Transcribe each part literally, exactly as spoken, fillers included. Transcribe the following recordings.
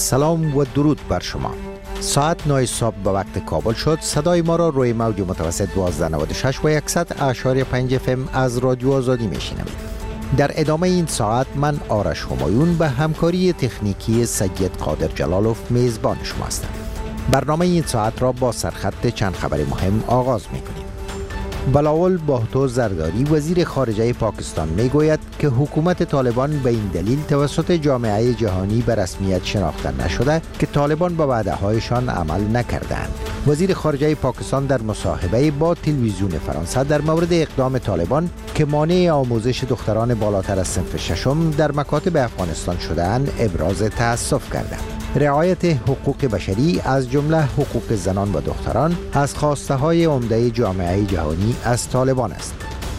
سلام و درود بر شما. ساعت نه صبح به وقت کابل شد. صدای ما را روی موج متوسط دوازده نود و شش و صد اعشاری پنج اف ام از رادیو آزادی میشنوید. در ادامه این ساعت من آرش همایون به همکاری تکنیکی سید قادر جلالوف میزبان شما هستم. برنامه این ساعت را با سرخط چند خبر مهم آغاز میکنیم. بلاول باهتو زرداری وزیر خارجه پاکستان میگوید که حکومت طالبان به این دلیل توسط جامعه جهانی به رسمیت شناخته نشده که طالبان به وعده‌هایشان عمل نکردند. وزیر خارجه پاکستان در مصاحبه با تلویزیون فرانسه در مورد اقدام طالبان که مانع آموزش دختران بالاتر از صنف ششم در مکاتب افغانستان شده‌اند ابراز تأسف کردند. رعایت حقوق بشری از جمله حقوق زنان و دختران از خواسته های عمده جامعه جهانی از طالبان است.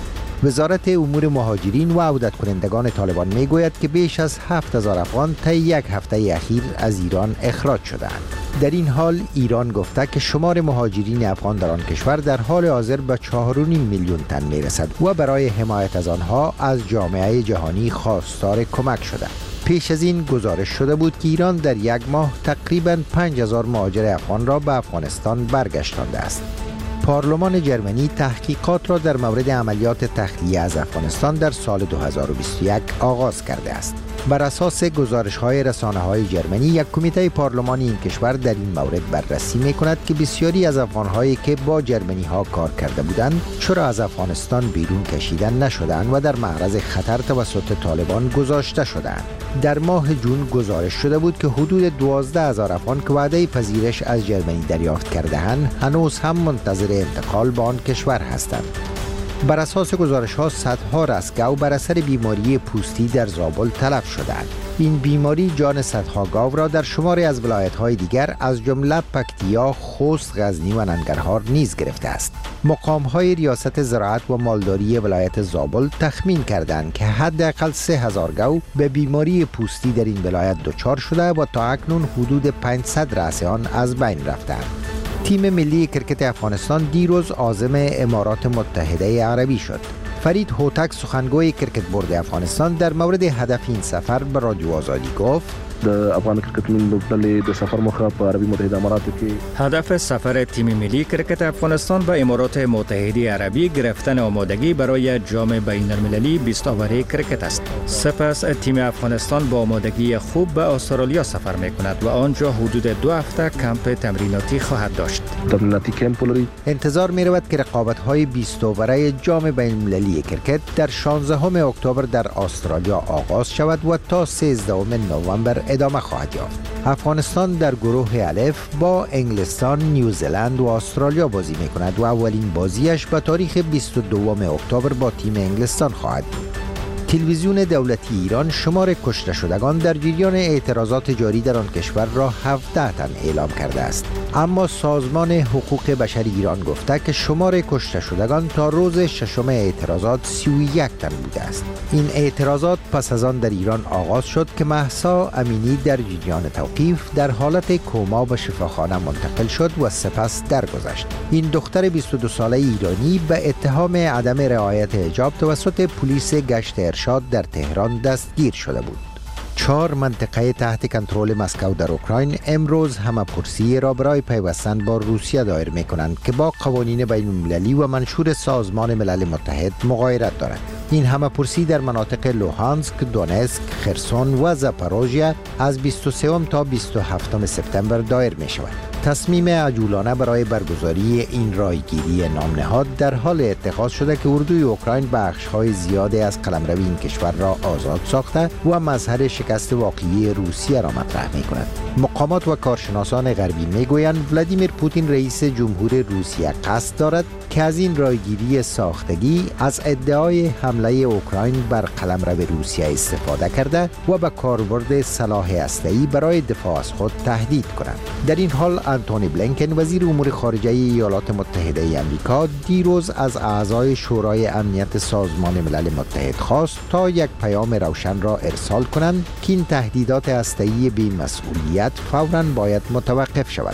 وزارت امور مهاجرین و عودت کنندگان طالبان می گوید که بیش از هفت هزار افغان طی یک هفته اخیر از ایران اخراج شدند. در این حال ایران گفته که شمار مهاجرین افغان در آن کشور در حال حاضر به چهار و نیم میلیون تن می رسد و برای حمایت از آنها از جامعه جهانی خواستار کمک شده. پیش از این گزارش شده بود که ایران در یک ماه تقریباً پنج هزار مهاجر افغان را به افغانستان برگشتانده است. پارلمان جرمنی تحقیقات را در مورد عملیات تخلیه از افغانستان در سال دو هزار و بیست و یک آغاز کرده است. بر اساس گزارش‌های رسانه‌های جرمنی، یک کمیته پارلمانی این کشور در این مورد بررسی می‌کند که بسیاری از افغان‌هایی که با جرمنی‌ها کار کرده بودند چرا از افغانستان بیرون کشیده نشدند و در معرض خطر توسط طالبان گذاشته شدند. در ماه جون گزارش شده بود که حدود دوازده هزار افغان که وعده پذیرش از جرمنی دریافت کرده‌اند هنوز هم منتظر انتقال به آن کشور هستند. بر اساس گزارش ها صدها رستگاو بر اثر بیماری پوستی در زابل تلف شدند. این بیماری جان صدها گاو را در شماری از ولایت های دیگر از جمله پکتیا، خوست، غزنی و ننگرهار نیز گرفته است. مقام های ریاست زراعت و مالداری ولایت زابل تخمین کردند که حداقل سه هزار گاو به بیماری پوستی در این ولایت دچار شده و تا اکنون حدود پانصد رأس آن از بین رفتند. تیم ملی کرکت افغانستان دیروز عازم امارات متحده عربی شد. فرید هوتک سخنگوی کرکت بورد افغانستان در مورد هدف این سفر به رادیو آزادی گفت: د افغان کرکټ لوبډلې د سفر موخه په عربی متحده اماراتو کې هدف سفر تیم ملی کرکت افغانستان به امارات متحده عربی گرفتن آمادگی برای جام بین المللی بیست اوور کرکت است. سپس تیم افغانستان با آمادگی خوب به استرالیا سفر می‌کند و آنجا حدود دو هفته کمپ تمریناتی خواهد داشت. تمریناتی کمپ لري. انتظار می‌رود که رقابت‌های بیست اوره جام بین المللی کرکت در شانزدهم اکتبر در استرالیا آغاز شود و تا سیزدهم نوامبر ادامه خواهد یافت. افغانستان در گروه الف با انگلستان، نیوزلند و استرالیا بازی می‌کند و اولین بازیش به تاریخ بیست و دوم اکتبر با تیم انگلستان خواهد بود. تلویزیون دولتی ایران شمار کشته شدگان در جریان اعتراضات جاری در آن کشور را هفده تن اعلام کرده است. اما سازمان حقوق بشر ایران گفته که شمار کشته شدگان تا روز ششم اعتراضات سی و یک تن بوده است. این اعتراضات پس از آن در ایران آغاز شد که مهسا امینی در جریان توقیف در حالت کما به شفاخانه منتقل شد و سپس درگذشت. این دختر بیست و دو ساله ایرانی به اتهام عدم رعایت حجاب توسط پلیس گشت ارشاد در تهران دستگیر شده بود. چهار منطقه تحت کنترل مسکو در اوکراین امروز همه‌پرسی را برای پیوستن با روسیه دایر می‌کنند که با قوانین بین‌المللی و منشور سازمان ملل متحد مغایرت دارد. این همه‌پرسی در مناطق لوهانسک، دونسک، خرسون و زاپاروژیا از بیست و سوم تا بیست و هفتم سپتامبر دایر می‌شود. تصمیم عجولانه برای برگزاری این رایگیری نام نهاد در حال اتخاذ شده که اردوی اوکراین بخش‌های زیادی از قلمروی این کشور را آزاد ساخته و مظهر شکست واقعی روسیه را مطرح می‌کند. مقامات و کارشناسان غربی می‌گویند ولادیمیر پوتین رئیس جمهور روسیه قصد دارد که از این رایگیری ساختگی از ادعای حمله اوکراین بر قلمرو روسیه استفاده کرده و به کاربرد سلاح هسته‌ای برای دفاع از خود تهدید کند. در این حال آنتونی بلینکن وزیر امور خارجه ایالات متحده آمریکا دیروز از اعضای شورای امنیت سازمان ملل متحد خواست تا یک پیام روشن را ارسال کنند که این تهدیدات هسته‌ای بی‌مسئولیت فوراً باید متوقف شود.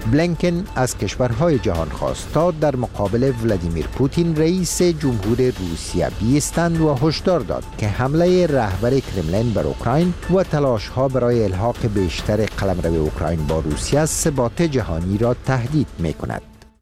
بلینکن از کشورهای جهان خواست تا در مقابل ولادیمیر پوتین رئیس جمهور روسیه بیستند و هشدار داد که حمله رهبر کرملین بر اوکراین و تلاش‌ها برای الحاق بیشتر قلمرو اوکراین با روسیه ثبات جهانی را تهدید می‌کند.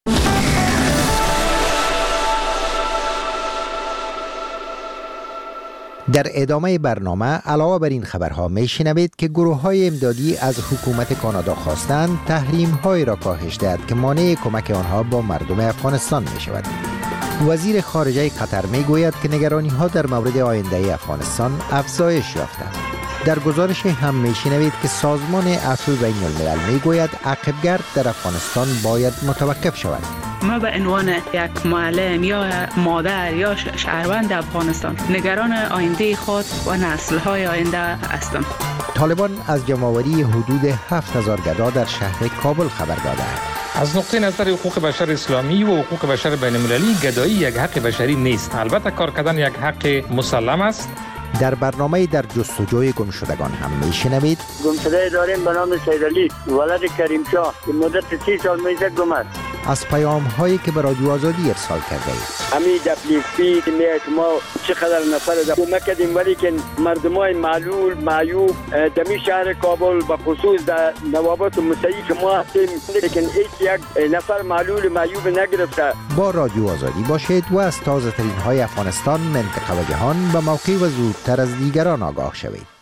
در ادامه برنامه علاوه بر این خبرها میشنوید که گروه‌های امدادی از حکومت کانادا خواستند تحریم‌های را کاهش دهد که مانع کمک آنها با مردم افغانستان می‌شود. وزیر خارجه قطر میگوید که نگرانی‌ها در مورد آینده افغانستان افزایش یافته. در گزارش هم میشنوید که سازمان عفو بین الملل میگوید عقبگرد در افغانستان باید متوقف شود. ما به عنوان یک معلم یا مادر یا شهروند افغانستان نگران آینده خود و نسل‌های آینده هستم. طالبان از جمع‌آوری حدود هفت هزار گدا در شهر کابل خبر داده است. از نقطه نظر حقوق بشر اسلامی و حقوق بشر بین المللی گدایی یک حق بشری نیست. البته کار کردن یک حق مسلم است. در برنامه در جستجوی گمشدگان هم میشنوید گمشده داریم به نام سیدعلی ولد کریم شاه که مدت سی سال میشه گم است. از پیام هایی که به رادیو آزادی ارسال کرده اید. همین دپلیسی میاد ما چقدر نفر در کمک کردیم ولی که مردمای معلول معیوب دمی شهر کابل به خصوص در نوابات مستعی که ما هستیم لیکن هیچ یک نفر معلول معیوب نگرفته. با رادیو آزادی باشید و از تازه ترین های افغانستان، منطقه و جهان به موقع و زودتر از دیگران آگاه شوید.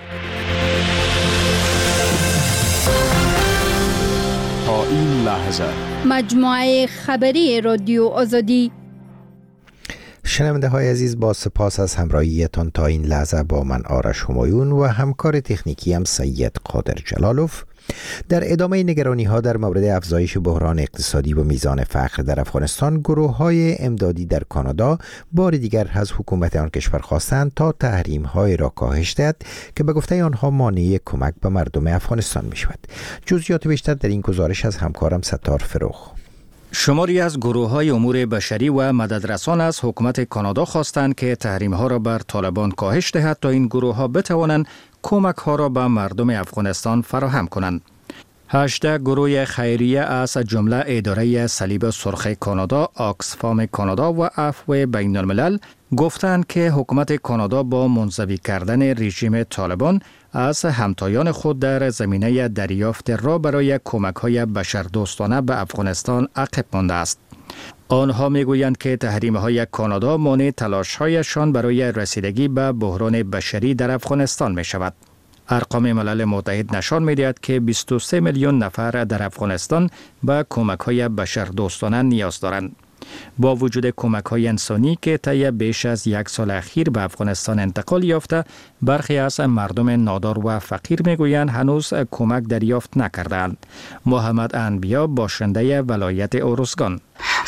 تا این لحظه مجموعه خبری رادیو آزادی. شنونده های عزیز، با سپاس از همراهیتان تا این لحظه با من آرش همایون و همکار تکنیکی هم سید قادر جلالوف. در ادامه نگرانی ها در مورد افزایش بحران اقتصادی و میزان فقر در افغانستان، گروه های امدادی در کانادا بار دیگر از حکومت آن کشور خواستند تا تحریم های را کاهش دهد که به گفته آنها مانع کمک به مردم افغانستان می شود. جزئیات بیشتر در این گزارش از همکارم ستار فروخ. شماری از گروه‌های امور بشری و مددرسان از حکومت کانادا خواستند که تحریم‌ها را بر طالبان کاهش دهد تا این گروه‌ها بتوانند کمک‌ها را به مردم افغانستان فراهم کنند. هجده گروه خیریه از جمله اداره صلیب سرخ کانادا، آکسفام کانادا و عفو بین الملل گفتند که حکومت کانادا با منزوی کردن رژیم طالبان از همتایان خود در زمینه دریافت را برای کمک‌های بشردوستانه به افغانستان عقب مانده است. آنها میگویند که تحریم‌های کانادا مانع تلاش‌هایشان برای رسیدگی به بحران بشری در افغانستان می‌شود. ارقام ملل متحد نشان می‌دهد که بیست و سه میلیون نفر در افغانستان به کمک‌های بشردوستانه نیاز دارند. با وجود کمک‌های انسانی که طی بیش از یک سال اخیر به افغانستان انتقال یافته، برخی از مردم نادار و فقیر میگویند هنوز کمک دریافت نکردند. محمد انبیا باشنده ولایت اورزگان: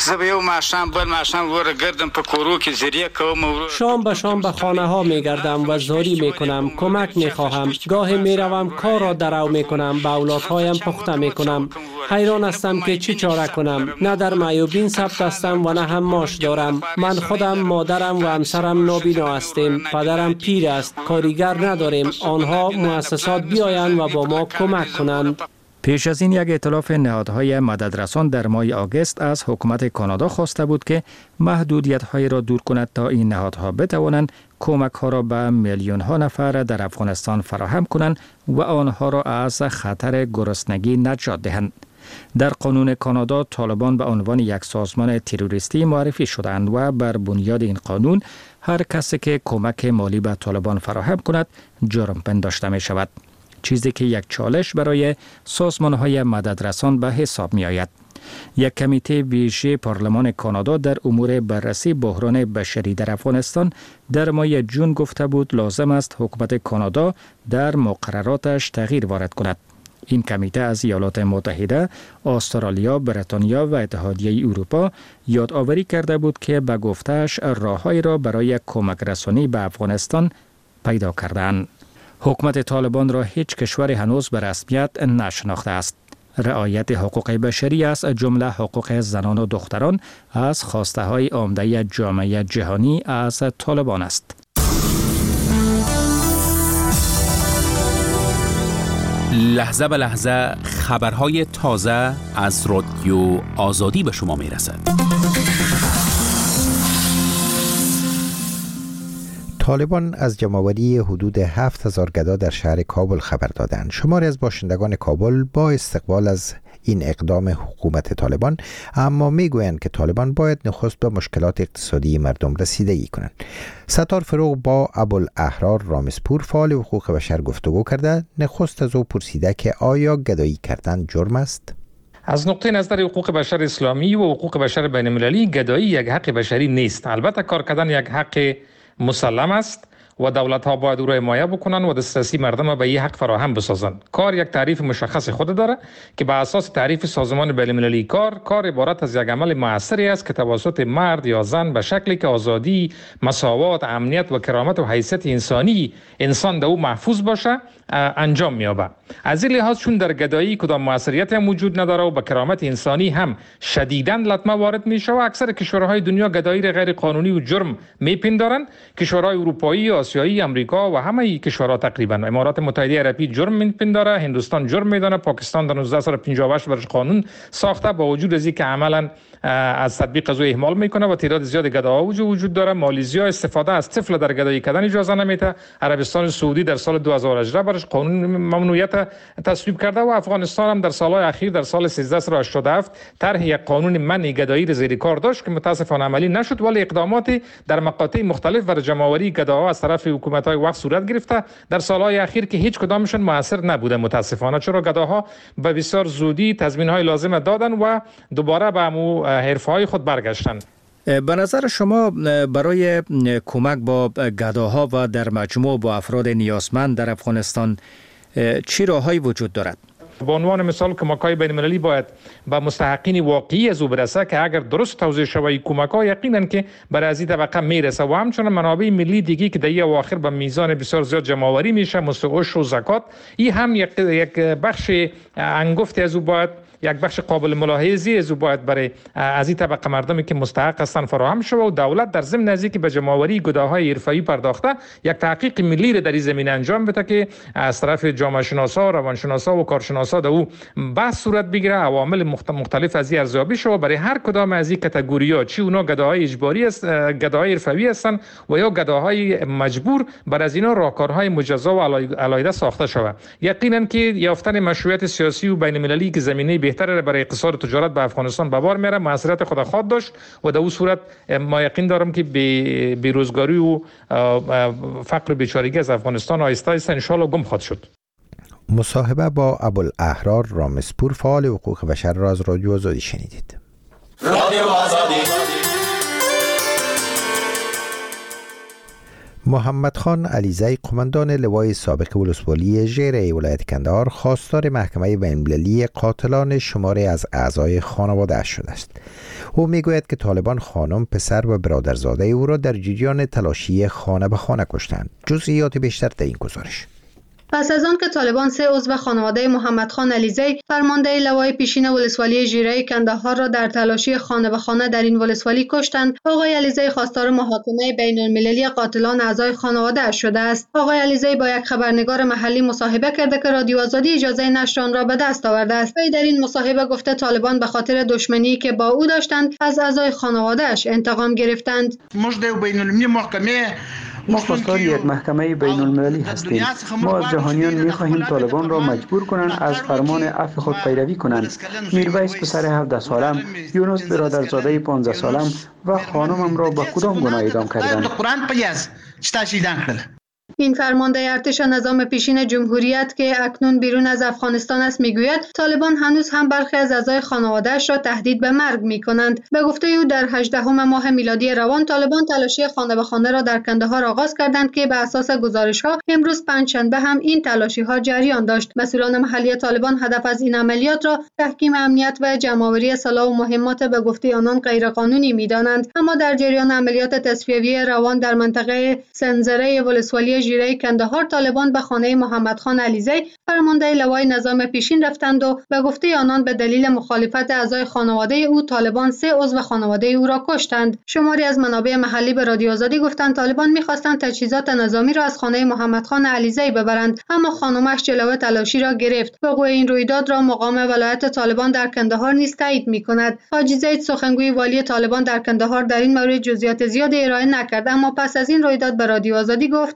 شام به شام به خانه ها می گردم و زاری می کنم، کمک می خواهم. گاهی می روم کار را درو می کنم، به اولادهایم پخته می کنم. حیران هستم که چی چاره کنم. نه در معیوبین ثبت هستم و نه هم معاش دارم. من خودم، مادرم و همسرم نابینا هستیم. پدرم پیر است. کارگر نداریم. آنها مؤسسات بیایند و با ما کمک کنند. پیش از این یک ائتلاف نهادهای مددرسان در ماه آگوست از حکومت کانادا خواسته بود که محدودیت‌های را دور کند تا این نهادها بتوانند کمک‌ها را به میلیون‌ها نفر در افغانستان فراهم کنند و آنها را از خطر گرسنگی نجات دهند. در قانون کانادا طالبان به عنوان یک سازمان تروریستی معرفی شدند و بر بنیاد این قانون هر کسی که کمک مالی به طالبان فراهم کند جرم پنداشته می شود. چیزی که یک چالش برای سازمان‌های مددرسان به حساب می آید. یک کمیته ویژه پارلمان کانادا در امور بررسی بحران بشری در افغانستان در ماه جون گفته بود لازم است حکومت کانادا در مقرراتش تغییر وارد کند. این کمیته از ایالات متحده، استرالیا، بریتانیا و اتحادیه اروپا یادآوری کرده بود که به گفته‌اش راه‌هایی را برای کمک رسانی به افغانستان پیدا کردند. حکومت طالبان را هیچ کشوری هنوز به رسمیت نشناخته است. رعایت حقوق بشری از جمله حقوق زنان و دختران از خواسته های عمده جامعه جهانی از طالبان است. لحظه به لحظه خبرهای تازه از رادیو آزادی به شما میرسد. طالبان از جمع‌آوری حدود هفت هزار گدا در شهر کابل خبر دادند. شماری از باشندگان کابل با استقبال از این اقدام حکومت طالبان اما میگویند که طالبان باید نخست به مشکلات اقتصادی مردم رسیدگی کنند. ستار فروغ با ابوالاحرار رامزپور فعال حقوق بشر گفتگو کرده. نخست از او پرسیده که آیا گدایی کردن جرم است؟ از نقطه نظر حقوق بشر اسلامی و حقوق بشر بین المللی گدایی یک حق بشری نیست. البته کار کردن یک حق مسلم است و دولت ها باید او را حمایت بکنند و دسترسی مردم به این حق فراهم بسازند. کار یک تعریف مشخص خود داره که به اساس تعریف سازمان بین المللی کار کار عبارت از یک عمل مؤثری است که توسط مرد یا زن به شکلی که آزادی، مساوات، امنیت و کرامت و حیثیت انسانی انسان در او محفوظ باشه انجام می‌یابد. از این لحاظ چون در گدایی کدام موثریت هم وجود نداره و به کرامت انسانی هم شدیداً لطمه وارد میشه و اکثر کشورهای دنیا گدایی را غیر قانونی و جرم میپندارند. کشورهای اروپایی، آسیایی، امریکا و همه کشورها تقریبا، امارات متحده عربی جرم میپنداره، هندوستان جرم میدانه، پاکستان در نوزده صد و پنجاه و هشت برش قانون ساخته با وجود از اینکه عملاً از تطبیق از او اهمال میکنه و تعداد زیاد گداها وجود داره. مالزیا استفاده از طفل در گدایی کردن اجازه نمیده. عربستان سعودی در سال دو هزار و هجده برش قانون ممنوعیت تصویب کرده و افغانستان هم در سالهای اخیر در سال سیزده صد و هشتاد و هفت طرح یک قانون منع گدایی را زیر کار داشت که متاسفانه عملی نشد، ولی اقدامات در مقاطع مختلف برای جمع‌آوری گداها از طرف حکومت‌های وقت صورت گرفته در سالهای اخیر که هیچ کدامشون موثر نبوده متاسفانه، چرا گداها به بسیار زودی تضمین‌های لازم دادن و دوباره به همون حرفه‌های خود برگشتند. به نظر شما برای کمک با گداها و در مجموع با افراد نیازمند در افغانستان چی راه‌هایی وجود دارد؟ به عنوان مثال کمک‌های بین‌المللی باید به مستحقین واقعی از او برسه که اگر درست توزیع شود کمک‌ها یقیناً که برای از این طبقه میرسه و همچنین منابع ملی دیگی که در این اواخر به میزان بسیار زیاد جمع‌آوری میشه مثل عشر و زکات، این هم یک یک بخش انگفتی از او باید یک بخش قابل ملاحظه‌ای از او باید برای از این طبقه مردمی که مستحق هستند فراهم شود و دولت در ضمن از اینکه به جمع‌آوری گداهای حرفه‌ای پرداخته یک تحقیق ملی را در این زمینه انجام بده که از طرف جامعه شناسا، روانشناسا و کارشناسا در او بحث صورت بگیره، عوامل مختلف از این ارزیابی شود برای هر کدام از این کاتگوری‌ها، چی اونا گداهای اجباری است، گداهای حرفه‌ای هستند و یا گداهای مجبور، بر از اینا راهکارهای مجزا و علیحده ساخته شود. یقینا که یافتن مشروعیت سیاسی و بین‌المللی که زمینه بهتر برای اقتصاد و تجارت به افغانستان به بار میاره موثریت خود خواهد داشت و در اون صورت ما یقین دارم که بیروزگاری و فقر و بیچارگی از افغانستان آهسته آهسته ان شاء الله گم خواهد شد. مصاحبه با ابوالاحرار رامزپور فعال حقوق بشر را از رادیو آزادی شنیدید. رادیو آزادی. محمد خان علیزی قماندان لوای سابق ولسوالی ژره ولایت کندهار خواستار محکمه بین‌المللی قاتلان شماری از اعضای خانواده شده است. او میگوید که طالبان خانم، پسر و برادرزاده او را در جریان تلاشی خانه به خانه کشتند. جزئیات بیشتر در این گزارش. پس از آن که طالبان سه عضو خانواده محمد خان علیزی فرمانده لوای پیشین ولسوالی ژره کندهار را در تلاشی خانه به خانه در این ولسوالی کشتند، آقای علیزی خواستار محاکمه بین‌المللی قاتلان اعضای خانواده شده است. آقای علیزی با یک خبرنگار محلی مصاحبه کرده که رادیو آزادی اجازه نشر آن را به دست آورده است. وی در این مصاحبه گفته طالبان به خاطر دشمنی که با او داشتند از اعضای خانواده‌اش انتقام گرفتند. ما خواستار یک محکمه بین المللی هستیم. ما از جهانیان می خواهیم طالبان را مجبور کنند از فرمان عفو خود پیروی کنند. میرویس پسر هفده سالم، یونس برادرزاده پانزده سالم و خانمم را به کدام گناه اعدام کردند؟ این فرمانده ارتش نظام پیشین جمهوریت که اکنون بیرون از افغانستان است میگوید طالبان هنوز هم برخی از اعضای خانواده‌اش را تهدید به مرگ می‌کنند. به گفته او در هجدهم ماه میلادی روان طالبان تلاشی خانه به خانه را در کندهار آغاز کردند که به اساس گزارش‌ها امروز پنجشنبه هم این تلاشی‌ها جریان داشت. مسئولان محلی طالبان هدف از این عملیات را تحکیم امنیت و جمع‌آوری سلاح و مهمات به گفته آنان غیرقانونی می‌دانند. اما در جریان عملیات تصفیوی روان در منطقه سنزره ولسوالی ژیره کندهار طالبان به خانه محمد خان علیزی فرمانده لوای نظام پیشین رفتند و به گفته آنان به دلیل مخالفت اعضای خانواده او طالبان سه عضو خانواده او را کشتند. شماری از منابع محلی به رادیو آزادی گفتند طالبان می‌خواستند تجهیزات نظامی را از خانه محمد خان علیزی ببرند، اما خانمش جلوه تلاشی را گرفت. وقوع این رویداد را مقام ولایت طالبان در کندهار نیز تایید می‌کند. حاجی زید سخنگوی والی طالبان در کندهار در این مورد جزئیات زیادی ارائه نکرد، اما پس از این رویداد به رادیو آزادی گفت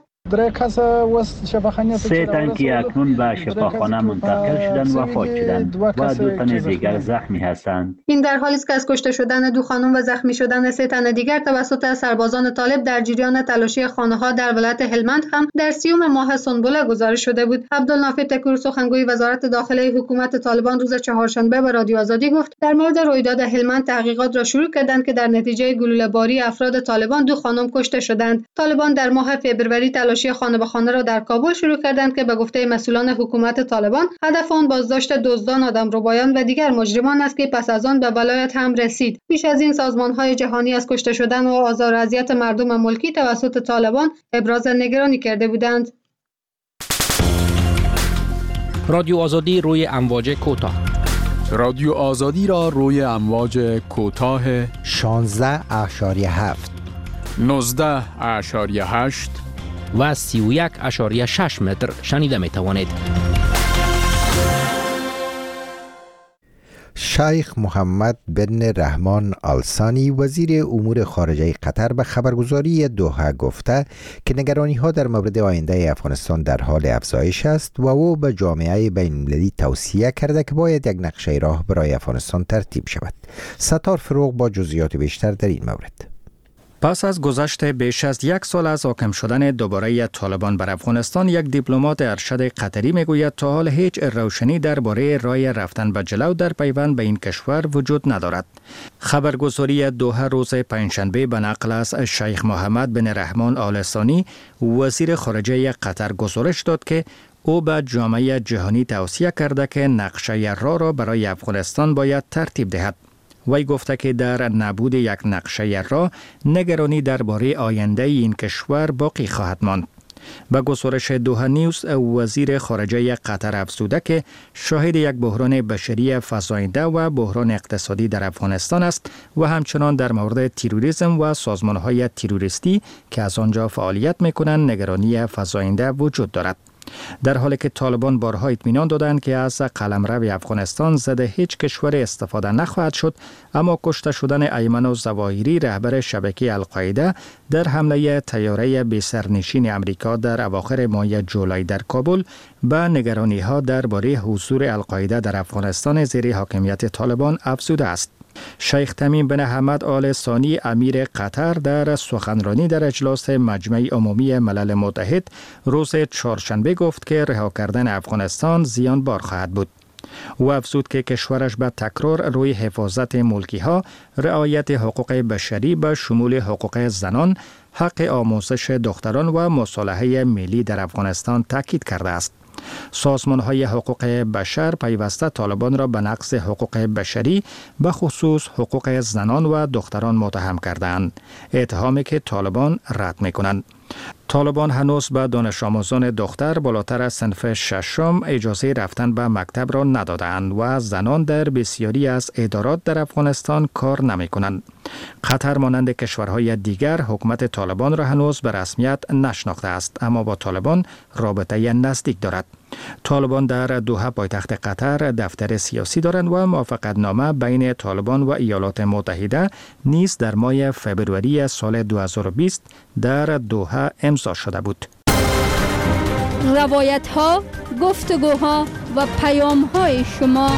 سه تن که اکنون به شفاخانه منتقل شدند وفات شدند و دو تن دیگر زخمی هستند. این در حالی است که از کشته شدن دو خانم و زخمی شدن سه تن دیگر توسط سربازان طالب در جریان تلاشی خانه‌ها در ولایت هلمند هم در سیوم ماه سنبله گزارش شده بود. عبدالنافع تکور سخنگوی وزارت داخله حکومت طالبان روز چهارشنبه به رادیو آزادی گفت در مورد رویداد هلمند تحقیقات را شروع کردند که در نتیجه گلوله‌باری افراد طالبان دو خانم کشته شدند. طالبان در ماه فوریه تلاشی خانه به خانه را در کابل شروع کردند که به گفته مسئولان حکومت طالبان هدف آن بازداشت دزدان، آدمربایان و دیگر مجرمان است که پس از آن به ولایت هم رسید. پیش از این سازمان‌های جهانی از کشته شدن و آزار و اذیت مردم ملکی توسط طالبان ابراز نگرانی کرده بودند. رادیو آزادی روی امواج کوتاه. رادیو آزادی را روی امواج کوتاه شانزده اشاریه هفت، نوزده اشاریه هشت و سی و یک اشاریه شش متر شنیده می توانید. شیخ محمد بن رحمان آل ثانی وزیر امور خارجه قطر به خبرگزاری دوحه گفته که نگرانی ها در مورد آینده افغانستان در حال افزایش است و او به جامعه بین المللی توصیه کرده که باید یک نقشه راه برای افغانستان ترتیب شود. ستار فروغ با جزئیات بیشتر در این مورد. پس از گذشت بیش از یک سال از حاکم شدن دوباره طالبان بر افغانستان، یک دیپلمات ارشد قطری میگوید تا حال هیچ روشنی درباره راه رفتن به جلو در پیوند به این کشور وجود ندارد. خبرگزاری دوحه روز پنجشنبه به نقل از شیخ محمد بن رحمان آل ثانی وزیر خارجه قطر گزارش داد که او به جامعه جهانی توصیه کرده که نقشه راه را برای افغانستان باید ترتیب دهد. وی گفته که در نبود یک نقشه راه نگرانی درباره آینده این کشور باقی خواهد ماند. به گزارش دوحه نیوز وزیر خارجه قطر افزوده که شاهد یک بحران بشری فزاینده و بحران اقتصادی در افغانستان است و همچنان در مورد تروریسم و سازمان‌های تروریستی که از آنجا فعالیت می‌کنند نگرانی فزاینده وجود دارد. در حالی که طالبان بارها اطمینان دادند که از قلمرو افغانستان ضد هیچ کشور استفاده نخواهد شد، اما کشته شدن ایمن الظواهری رهبر شبکه القاعده در حمله طیاره بی سرنشین امریکا در اواخر ماه جولای در کابل به نگرانی ها درباره حضور القاعده در افغانستان زیر حاکمیت طالبان افزوده است. شیخ تمیم بن حمد آل ثانی امیر قطر در سخنرانی در اجلاس مجمع عمومی ملل متحد روز چهارشنبه گفت که رها کردن افغانستان زیان بار خواهد بود. او افزود که کشورش به تکرار روی حفاظت ملکی ها، رعایت حقوق بشری به شمول حقوق زنان، حق آموزش دختران و مصالحه ملی در افغانستان تاکید کرده است. سازمان‌های حقوق بشر پیوسته طالبان را به نقض حقوق بشری به خصوص حقوق زنان و دختران متهم کردند، اتهامی که طالبان رد می‌کنند. طالبان هنوز به دانش آموزان دختر بالاتر از صنف ششم اجازه رفتن به مکتب را ندادند و زنان در بسیاری از ادارات در افغانستان کار نمی کنند. قطر مانند کشورهای دیگر حکومت طالبان را هنوز به رسمیت نشناخته است، اما با طالبان رابطه نزدیک دارد. طالبان در دوحه پایتخت قطر دفتر سیاسی دارند و موافقتنامه بین طالبان و ایالات متحده نیز در ماه فبروری سال دو هزار و بیست در دوحه امضا شده بود. روایت ها، گفتگوها و پیام های شما.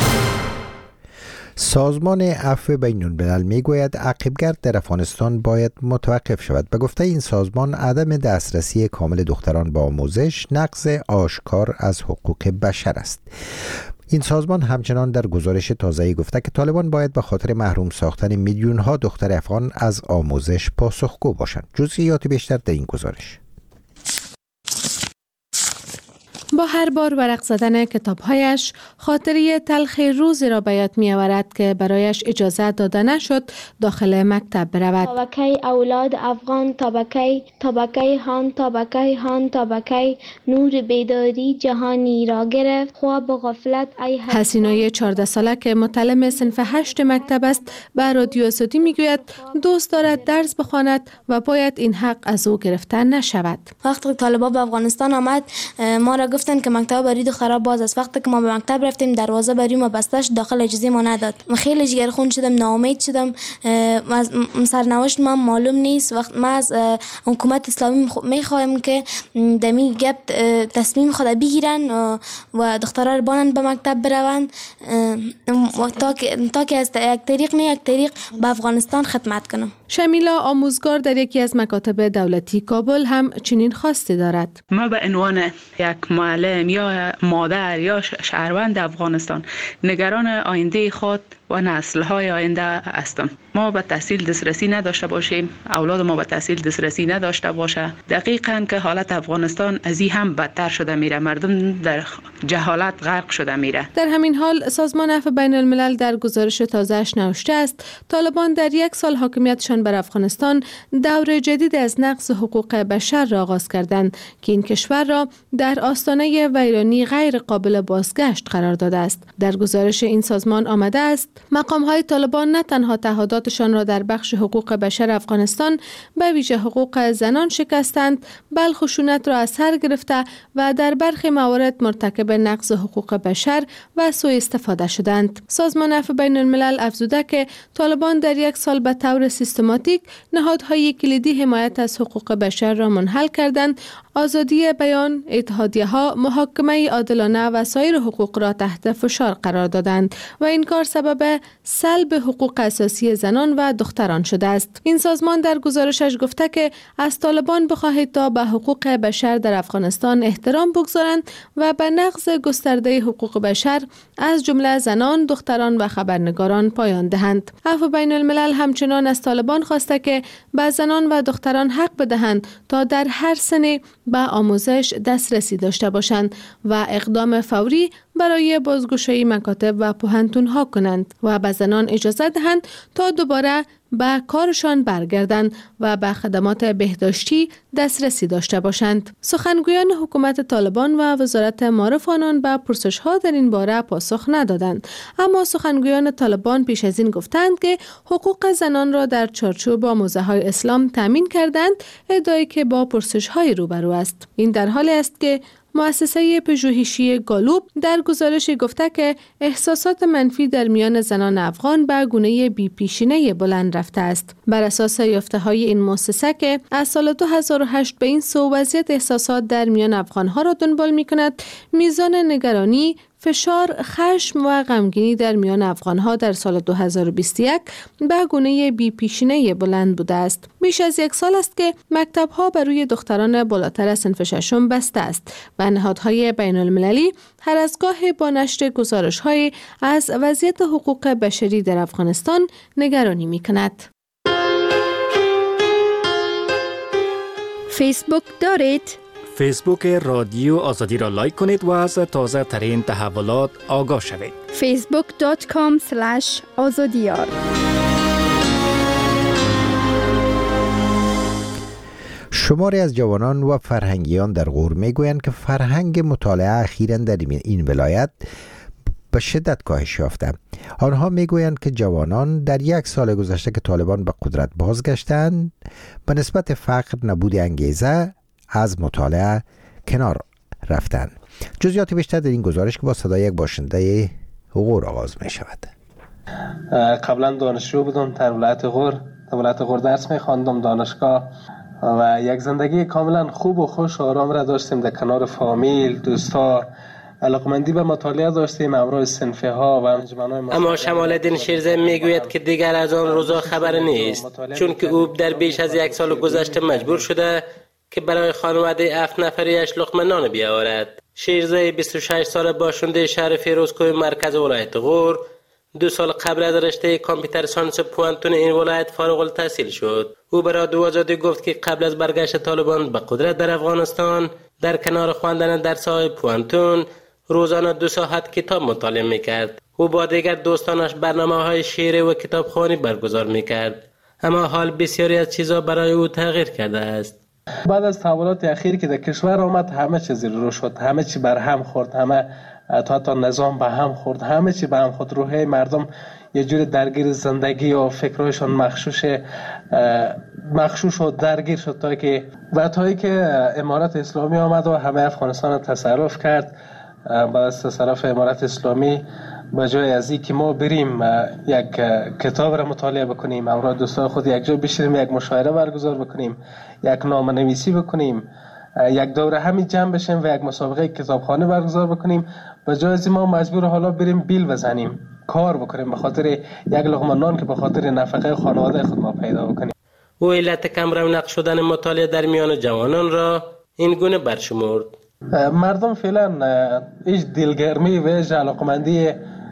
سازمان عفو بین الملل می گوید عقیبگرد در افغانستان باید متوقف شود. به گفته این سازمان عدم دسترسی کامل دختران به آموزش نقض آشکار از حقوق بشر است. این سازمان همچنان در گزارش تازه‌ای گفته که طالبان باید به خاطر محروم ساختن میلیون ها دختر افغان از آموزش پاسخگو باشند. جزئیات بیشتر در این گزارش. با هر بار ورق زدن کتابهایش خاطره تلخ روزی را به یاد می آورد که برایش اجازه داده نشد داخل مکتب برود. طبقه اولاد افغان، طبقه طبقه هان، طبقه هان، طبقه نور بیداری جهانی را گرفت. خواب غفلت ای حسینای چهارده ساله که متعلم صنف هشت مکتب است به رادیو آزادی می گوید دوست دارد درس بخواند و باید این حق از او گرفته نشود. وقتی طالبان به افغانستان آمد ما را گفتن که مکتب برای دخترها باز است. وقتی که ما به مکتب رفتیم دروازه برای ما بسته شد، داخل اجازه ما نداد. من خیلی جگرخون شدم، ناامید شدم. سرنوشت من معلوم نیست. وقت ما از حکومت اسلامی میخوایم که دمی گپ تصمیم خود بگیرن و دخترها رو بانن به مکتب بروند تا که تا که از یک طریق نه یک طریق به افغانستان خدمت کنم. شمیلا آموزگار در یکی از مکاتب دولتی کابل هم چنین خواسته دارد. ما به عنوان یک معلم یا مادر یا شهروند افغانستان نگران آینده خود و نسل‌های آینده هستم. ما به تحصیل دسترسی نداشته باشیم، اولاد ما به تحصیل دسترسی نداشته باشه، دقیقاً که حالت افغانستان از این هم بدتر شده میره، مردم در جهالت غرق شده میره. در همین حال سازمان عفو بین الملل در گزارش تازه‌اش نوشته است طالبان در یک سال حاکمیتشان بر افغانستان دور جدید از نقض حقوق بشر را آغاز کردند که این کشور را در آستانه ویرانی غیر قابل بازگشت قرار داده است. در گزارش این سازمان آمده است مقام‌های طالبان نه تنها تعهداتشان را در بخش حقوق بشر افغانستان به ویژه حقوق زنان شکستند، بلکه خشونت را از سر گرفته و در برخی موارد مرتکب نقض حقوق بشر و سوء استفاده شدند. سازمان عفو بین الملل افزوده که طالبان در یک سال به طور سیستماتیک نهادهای کلیدی حمایت از حقوق بشر را منحل کردند، آزادی بیان، اتحادیه‌ها، محاکمه عادلانه و سایر حقوق را تحت فشار قرار دادند و این کار سبب سلب حقوق اساسی زنان و دختران شده است. این سازمان در گزارشش گفته که از طالبان بخواهید تا به حقوق بشر در افغانستان احترام بگذارند و به نقض گسترده حقوق بشر از جمله زنان، دختران و خبرنگاران پایان دهند. عفو بین الملل همچنان از طالبان خواسته که به زنان و دختران حق بدهند تا در هر سنی به آموزش دسترسی داشته باشند و اقدام فوری برای بازگشایی مکاتب و پوهنتون‌ها کنند و به زنان اجازه دهند تا دوباره به کارشان برگردند و به خدمات بهداشتی دسترسی داشته باشند. سخنگویان حکومت طالبان و وزارت معارف آنان به پرسش‌ها در این باره پاسخ ندادند، اما سخنگویان طالبان پیش از این گفتند که حقوق زنان را در چارچوب آموزه‌های اسلام تامین کردند، ادعایی که با پرسش‌های روبرو است. این در حالی است که مؤسسه پژوهشی گالوب در گزارشی گفته که احساسات منفی در میان زنان افغان به گونه بی پیشینه بلند رفته است. بر اساس یافته‌های این مؤسسه که از سال دو هزار و هشت به این سو وضعیت احساسات در میان افغان‌ها را دنبال می‌کند، میزان نگرانی، فشار، خشم و غمگینی در میان افغان‌ها در سال دو هزار و بیست و یک به گونه بی پیشینه بلند بوده است. بیش از یک سال است که مکتب‌ها بر روی دختران بالاتر از صنف ششم بسته است و نهادهای بین المللی هر از گاهی با نشر گزارش‌های از وضعیت حقوق بشری در افغانستان نگرانی می‌کند. فیسبوک دارید؟ فیسبوک رادیو آزادی را لایک کنید و از تازه ترین تحولات آگاه شوید. فیسبوک دات کام اسلش آزادیار. شماری از جوانان و فرهنگیان در غور میگویند که فرهنگ مطالعه اخیراً در این ولایت به شدت کاهش یافته. آنها میگویند که جوانان در یک سال گذشته که طالبان به قدرت بازگشتند به نسبت فقر، نبود انگیزه از مطالعه کنار رفتند. جزئیات بیشتر در این گزارش که با صدای یک باشنده غور آغاز می شود. قبلا دانشجو بودم در ولایت غور، در ولایت غور درس می خواندم دانشگاه و یک زندگی کاملا خوب و خوش و آرام را داشتیم در کنار فامیل، دوستا، علاقمندی به مطالعه داشتیم همراه صنفه ها و انجمن‌های. اما شمال الدین شیرزه میگوید که دیگر از آن روزا خبر نیست، چون که او در بیش از یک سال گذشته مجبور شده که برای خانواده هفت نفریش لقمه نان بیاورد. شیرزه بیست و شش ساله باشنده شهر فیروزکوه مرکز ولایت غور دو سال قبل از رشته کامپیوتر ساینس پوانتون این ولایت فارغ التحصیل شد. او به رادیو آزادی گفت که قبل از برگشت طالبان به قدرت در افغانستان در کنار خواندن درس‌های پوانتون روزانه دو ساعت کتاب مطالعه می‌کرد. او با دیگر دوستانش برنامه‌های شعری و کتابخوانی برگزار می‌کرد. اما حال بسیاری از چیزا برای او تغییر کرده است. بعد از تحولات اخیر که در کشور آمد همه چیز رو شد، همه چی بر هم خورد، همه تا تا نظام به هم خورد، همه چی به هم خورد. روحی مردم یه جور درگیر زندگی و فکرایشان مخشوش مخشوش و درگیر شد تا که و تا که امارت اسلامی آمد و همه افغانستان را تصرف کرد. بعد از تصرف امارت اسلامی به جای از این که ما بریم یک کتاب را مطالعه بکنیم، همراه دوستان خود یک جا بشینیم، یک مشاوره برگزار بکنیم، یک نامه نویسی بکنیم، یک دوره همین جمع بشیم و یک مسابقه کتابخانه برگزار بکنیم، به جای از ما مجبور حالا بریم بیل بزنیم، کار بکنیم به خاطر یک لقمه نان که به خاطر نفقه خانواده خود ما پیدا بکنیم. او علت کم رونق شدن مطالعه در میان جوانان را این گونه برشمرد. مردم فعلا هیچ دلگرمی و هیچ علاقمندی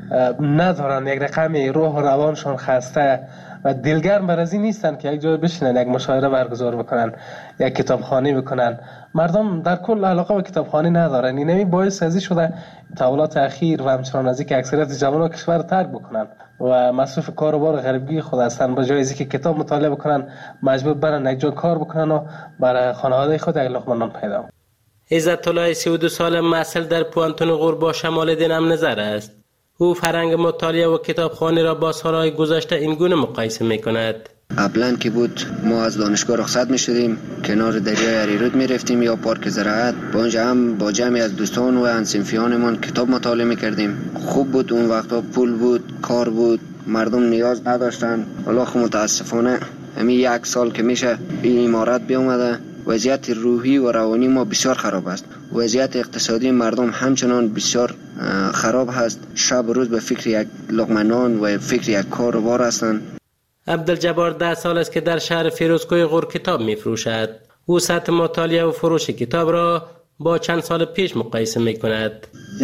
ندارن، یک رقمی روح و روانشان خسته و دلگرم بر از این نیستن که یک جای بشینن، یک مشاوره برگزار بکنن، یک کتابخوانی بکنن. مردم در کل علاقه به کتابخوانی ندارن. اینمی باعث ازی شده تحولات اخیر و همچنان از اینکه اکثریت جوانان کشور رو ترک بکنن و مصروف کار و بار غریبگی خود هستن، به جای از اینکه کتاب مطالعه بکنن مجبور برن یک جای کار بکنن و برای خانواده خود یک لقمه نان پیدا کنن. عزت الله سی و دو ساله مسئول در پوانتون غور با شمال دین هم نظر است. او فرهنگ مطالعه و کتابخوانی را با سالهای گذشته این گونه مقایسه می کند. قبلا که بود ما از دانشگاه رخصت می شدیم، کنار دریای اریرود می رفتیم یا پارک زراعت، با اونجا هم با جمعی از دوستان و همصنفیانمان کتاب مطالعه می کردیم. خوب بود، اون وقتا پول بود، کار بود، مردم نیاز نداشتن. حالا خب متاسفانه همین یک سال که میشه این امارت بیامده، وضعیت روحی و روانی ما بسیار خراب است. وضعیت اقتصادی مردم همچنان بسیار خراب هست. شب و روز به فکر یک لقمه نان و فکر یک کار و بار هستند. عبدالجبار ده سال است که در شهر فیروزکوه غور کتاب می فروشد. او سطح مطالعه و فروش کتاب را با چند سال پیش مقایسه می کند.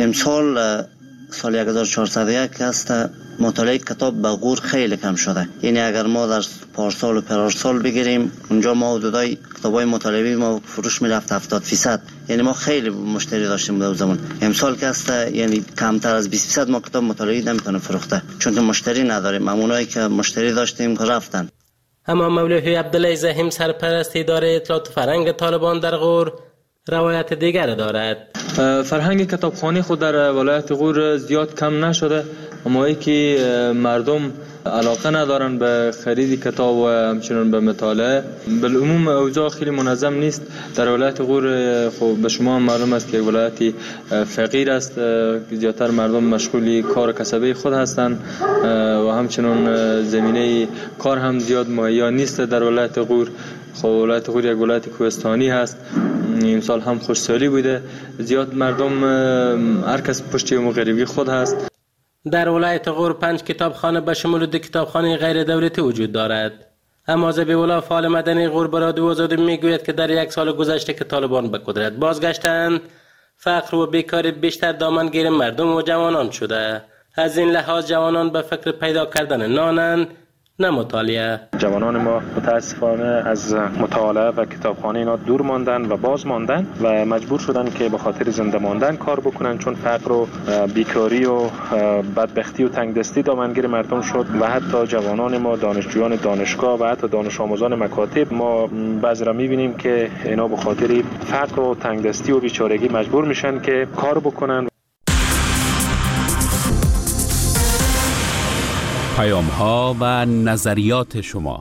امسال سال یک هزار و چهارصد و یک است مطالعه کتاب به غور خیلی کم شده. یعنی اگر ما در پارسال و پرارسال بگیریم، اونجا ما حدودای کتابای مطالعه ما فروش میرفت هفتاد فیصد. یعنی ما خیلی مشتری داشتیم در زمان. امسال که است یعنی کمتر از بیست فیصد ما کتاب مطالعه نمیتونه فروخته، چون که مشتری نداریم. همونایی که مشتری داشتیم رفتن. اما مولوی عبدالله زحیم سرپرست اداره اطلاعات فرهنگ طالبان در غور روایت دیگر دارد. فرهنگ کتابخوانی خود در ولایت غور زیاد کم نشده، اما ای که مردم علاقه ندارن به خرید کتاب و همچنین به مطالعه. بالعموم اوضاع خیلی منظم نیست در ولایت غور. خب به شما معلوم است که ولایتی فقیر است، زیادتر مردم مشغولی کار کسبی خود هستند و همچنین زمینه کار هم زیاد مهیا نیست در ولایت غور. خب ولایت غور یک ولایت کوهستانی هست. این سال هم خوشسالی بوده، زیاد مردم هر کس پشت غریبی خود هست. در ولایت غور پنج کتابخانه به شمول دو کتابخانه غیر دولتی وجود دارد. اما ذبیح‌الله فعال مدنی غور به رادیو آزادی میگوید که در یک سال گذشته که طالبان به قدرت بازگشتند، فقر و بیکاری بیشتر دامنگیر مردم و جوانان شده. از این لحاظ جوانان به فکر پیدا کردن نانند، نه مطالعه. جوانان ما متاسفانه از مطالعه و کتابخانه اینا دور ماندن و باز ماندن و مجبور شدن که به خاطر زنده ماندن کار بکنن، چون فقر و بیکاری و بدبختی و تنگدستی دامنگیر مردم شد و حتی جوانان ما، دانشجویان دانشگاه و حتی دانش آموزان مکاتب، ما بعضی را می‌بینیم که اینا به خاطر فقر و تنگدستی و بیچارگی مجبور میشن که کار بکنن. پیام ها و نظریات شما.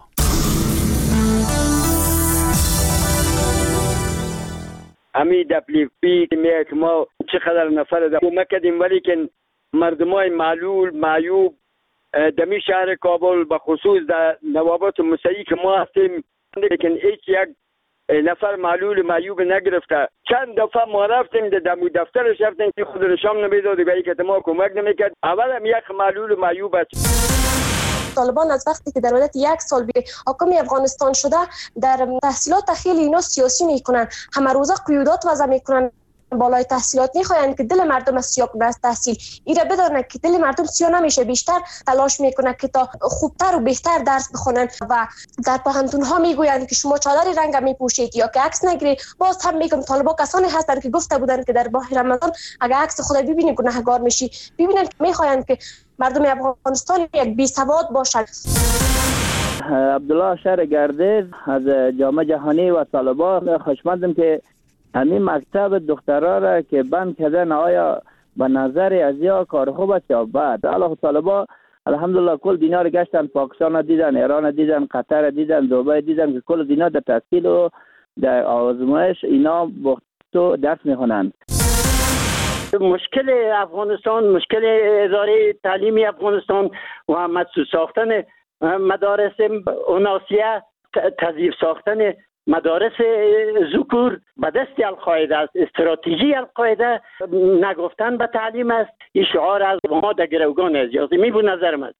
امی دبلیفی که ما چقدر نفر در کمک کردیم، ولی که مردمای معلول معیوب دمی شهر کابل به خصوص در نوابات مسیحی که ما هستیم، لیکن هیچ یک نفر معلول معیوب نگرفته. چند دفعه ما رفتیم در دمو دفترش رفتیم که خود نشان نمیداد و که ما کمک نمیکرد. اول هم یک معلول معیوب است. طالبان از وقتی که در مدت یک سال به حاکم افغانستان شده، در تحصیلات خیلی اینا سیاسی میکنن، همه روزه قیودات وضع میکنن. بالای تحصیلات میخواین که دل مردم از سیاه کنه از تحصیل، ایره بدانه که دل مردم سیاه نمیشه، بیشتر تلاش میکنه که تا خوبتر و بهتر درس بخونن و در پوهنتون ها میگویند که شما چادر رنگ میپوشید یا که عکس نگیرید. باز هم میگم طالبا کسانی هستند که گفته بودند که در ماه رمضان اگر عکس خود ببینید گناهگار میشی. ببینید میخواین که مردم افغانستان یک بی سواد باشند. عبدالله شهر گردیز از جامعه جهانی و طالبا خوشمندم که همین مکتب دخترها را که بند کردن آیا به نظر از یا کار خوب است یا بد. الله طالبا الحمدلله کل دینا را گشتن، پاکستان دیدن، ایران دیدن، قطر دیدن، دبی دیدن که کل دینا در تحصیل و در آزمایش اینا بختو درس میخونند. مشکل افغانستان، مشکل اداره تعلیمی افغانستان و مدسوس ساختن مدارس اوناسیه، تضعیف ساختن مدارس ذکور به دست القاعده است. استراتژی القاعده نگفتن به تعلیم است. این شعار از ما در گروگان ازیازی می بود نظرم است.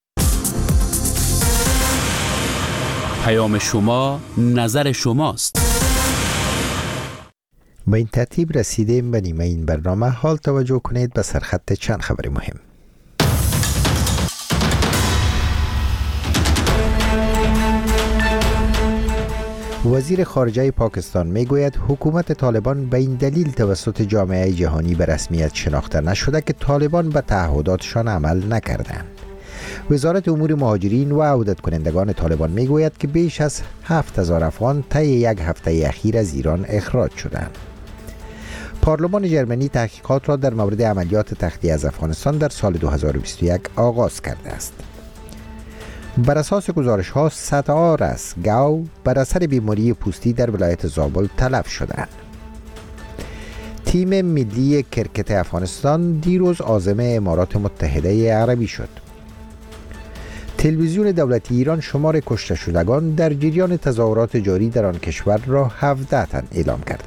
پیام شما نظر شماست. با این ترتیب رسیدیم به نیمه این برنامه. حال توجه کنید به سرخط چند خبر مهم. وزیر خارجه پاکستان میگوید حکومت طالبان به این دلیل توسط جامعه جهانی به رسمیت شناخته نشده که طالبان به تعهداتشان عمل نکردند. وزارت امور مهاجرین و عودت کنندگان طالبان میگوید که بیش از هفت هزار افغان طی یک هفته اخیر از ایران اخراج شدند. پارلمان ژرمنی تحقیقات را در مورد عملیات تخلیه از افغانستان در سال دو هزار و بیست و یک آغاز کرده است. بر اساس گزارش ها صدها رس گاو بر اثر بیماری پوستی در ولایت زابل تلف شدند. تیم ملی کرکت افغانستان دیروز عازم امارات متحده عربی شد. تلویزیون دولتی ایران شمار کشته شدگان در جریان تظاهرات جاری در آن کشور را هفده تن اعلام کرده.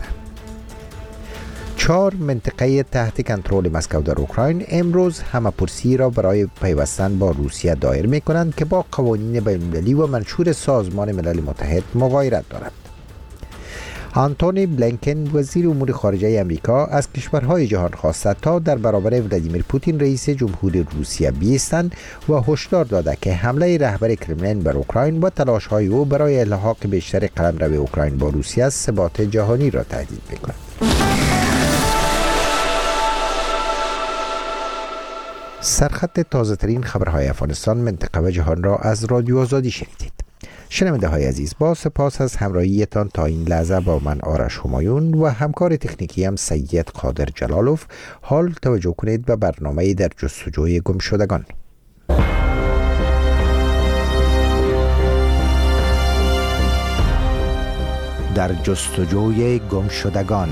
چهار منطقه تحت کنترل مسکو در اوکراین امروز همه‌پرسی را برای پیوستن با روسیه دایر می کنند که با قوانین بین‌المللی و منشور سازمان ملل متحد مغایرت دارد. آنتونی بلینکن وزیر امور خارجه امریکا از کشورهای جهان خواسته تا در برابر ولادیمیر پوتین رئیس جمهور روسیه بایستند و هشدار داده که حمله رهبر کرملین بر اوکراین و تلاش‌های او برای الحاق بیشتر قلمرو اوکراین با روسیه ثبات جهانی را تهدید می‌کند. سرخط تازه ترین خبرهای افغانستان، منطقه و جهان را از رادیو آزادی شنیدید. شنونده های عزیز، با سپاس از همراهیتان تا این لحظه با من آرش همایون و همکار تکنیکی هم سید قادر جلالوف. حال توجه کنید به برنامه در جستجوی گمشدگان. در جستجوی گمشدگان.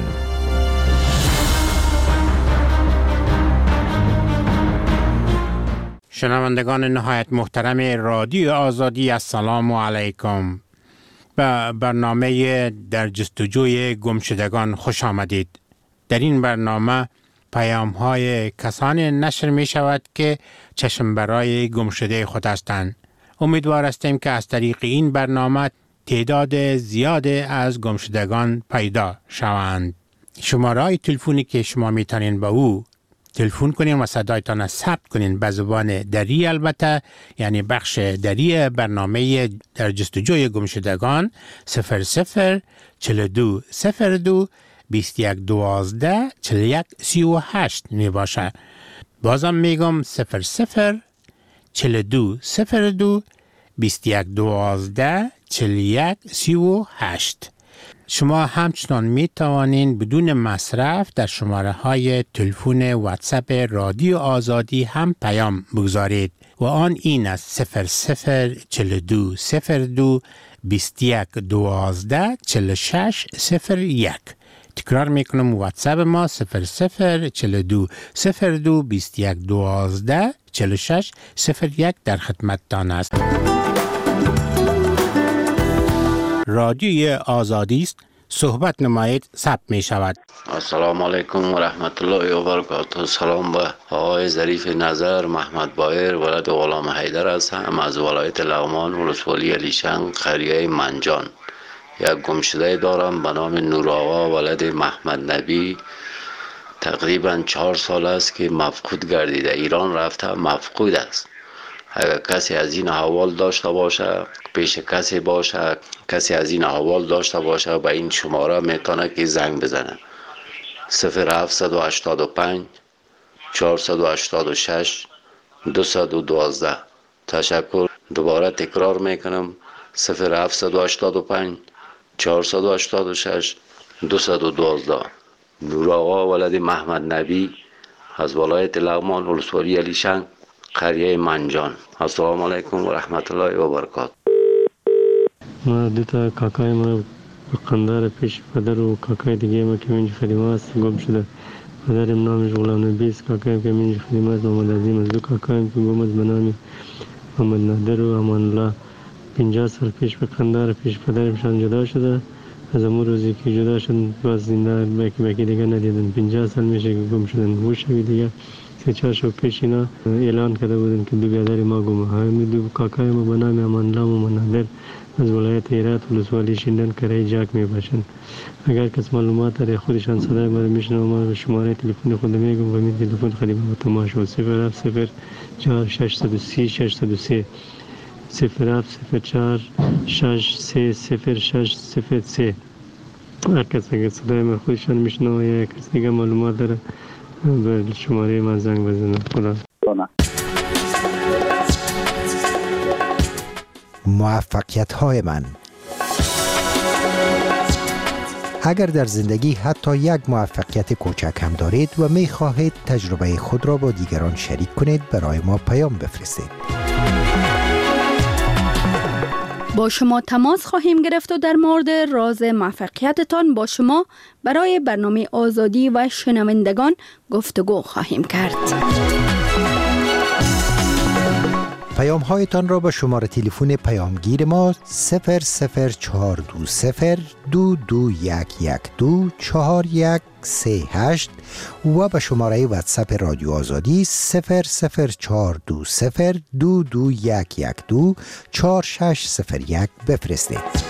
شنوندگان نهایت محترم رادیو آزادی، السلام علیکم. به برنامه در جستجوی گمشدگان خوش آمدید. در این برنامه پیام های کسانی نشر می شود که چشم برای گمشده خود هستند. امیدوار هستیم که از طریق این برنامه تعداد زیاد از گمشدگان پیدا شوند. شماره تلفنی که شما می توانید به او تلفن کنین و صدایتان ثبت کنین به زبان دری، البته یعنی بخش دری برنامه در جستجوی گمشدگان صفر صفر چهل دو صفر دو بیست یک دوازده چهل یک سی و هشت می باشه. بازم میگم صفر صفر چهل دو صفر دو بیست یک دوازده چهل یک سی و هشت. شما همچنان می توانید بدون مصرف در شماره های تلفن واتساپ رادیو آزادی هم پیام بگذارید و آن این است صفر صفر چهل دو صفر دو بیست یک دوازده چهل شش صفر یک. تکرار میکنم، واتساپ ما صفر صفر چهل دو صفر دو بیست یک دوازده چهل شش صفر یک در خدمتتان است. رادیوی آزادی است، صحبت نمایید، ثبت می شود. السلام علیکم و رحمت الله و برکاته. سلام به آقای ظریف نظر محمد بایر، ولد غلام حیدر هستم از ولایت لغمان، ولسوالی علیشنگ، قریه منجان. یک گمشده دارم به نام نور آقا ولد محمد نبی تقریبا چهار سال است که مفقود گردیده. ایران رفته مفقود است. اگر کسی از این احوال داشته باشه، پیش کسی باشه، کسی از این احوال داشته باشه، به این شماره میتونه که زنگ بزنه. صفر هفت هشت پنج چهار هشت شش دو یک دو. تشکر. دوباره تکرار میکنم صفر هفت هشت پنج چهار هشت شش دو یک دو. نور آقا ولد محمد نبی از ولایت لغمان، ولسوالی علیشنگ، قریه منجان. السلام علیکم و رحمت الله و برکاته. ما دو تا کاکای ما قندار پیش پدر و کاکای دیگه ما که منج خدمه است گم شده. پدرم نامش غلام نبی است، کاکایم که منج خدمه است محمد عظیم است. دو کاکایم که گم است به نام محمد نادر و امان الله. پنجاه سال پیش به قندار پیش پدرمشان جدا شده. از امون روزی که جدا شد باز زنده بکی بکی دیگه ندیدن. پنجاه سال میشه که گم شدن. گوشوی دیگه سه چهار شو پیش اینا اعلان کرده بودن که دو برادر ما گم. همین دو کاکای ما به نام امان الله و منادر از ولایت هرات ولسوالی شیندن کرای جاک می باشند. اگر کس معلومات داره خودشان صدای ما رو میشنوه، ما به شماره تلفن خود میگم و می تلفن خدمت با تماس و صفر هفت صفر چهار شش صفر سه شش صفر سه صفر هفت صفر چهار شش سه صفر شش صفر سه. هر کس اگر صدای ما خودشان میشنوه یا کس دیگه معلومات داره به شماره من زنگ بزنه. خدا موفقیت های من. اگر در زندگی حتی یک موفقیت کوچک هم دارید و می خواهید تجربه خود را با دیگران شریک کنید، برای ما پیام بفرستید. با شما تماس خواهیم گرفت و در مورد راز موفقیتتان با شما برای برنامه آزادی و شنوندگان گفتگو خواهیم کرد. پیام هایتان را به شماره تلفن پیامگیر ما صفر صفر چهار دو صفر دو دو یک یک دو چهار یک سه هشت و به شماره واتساپ رادیو آزادی صفر صفر چهار دو صفر دو دو یک یک دو چهار شش صفر یک بفرستید.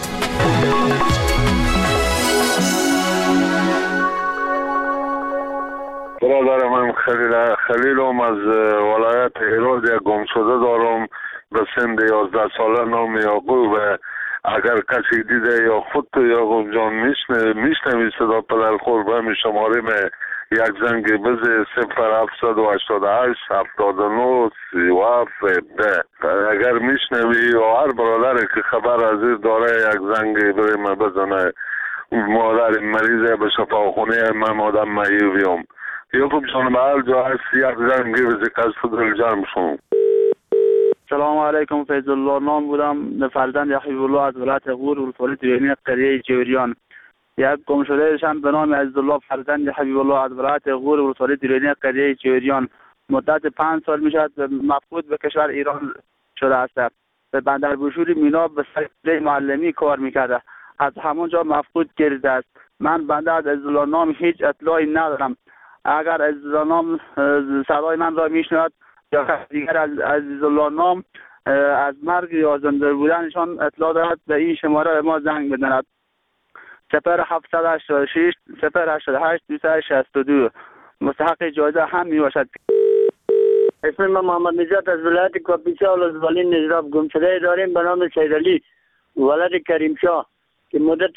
برادر من خلیل خلیلم از ولایت هرات یک گمشده دارم به سن یازده ساله نام یعقوب. اگر کسی دیده یا خود تو یعقوب جان میشنوی صدا پدر خور به همین شماره می یک زنگ بزه صفر هفت هشت هشت هفتاد و نه سی و هفت ده. اگر میشنوی و هر برادر که خبر از این داره یک زنگ بریم بزنه. مادر مریضه به شفاخونه من مادم مایویم یعقوب جان به هر جا هست یک زنگ بزه که از فضل جرم شون. سلام علیکم. فیض الله نام بودم، فرزند حبیب الله از ولایت غور ولسوالی دیرینی قریه جوریان. یک گم شده شان به نام عزیزالله فرزند حبیب الله از ولایت غور ولسوالی دیرینی قریه جوریان مدت پنج سال میشد مفقود به کشور ایران شده است. به بندر بوشوری مینا به سر معلمی کار میکرده. از همونجا مفقود گردیده است. من بنده از عزیزالله نام هیچ اطلاعی ندارم. اگر عزیزالله نام صدای من را میشنود یا دیگر از عزیزالله نام از مرگ یا زنده بودنشان اطلاع دارد به این شماره به ما زنگ بزند. صفر هفت هشت شش صفر هشت هشت دو شش دو. مستحق جایزه هم می باشد. اسم من محمد نجات از ولایت کاپیسا ولسوالی نجراب گم شده داریم به نام سیدعلی ولد کریم شاه که مدت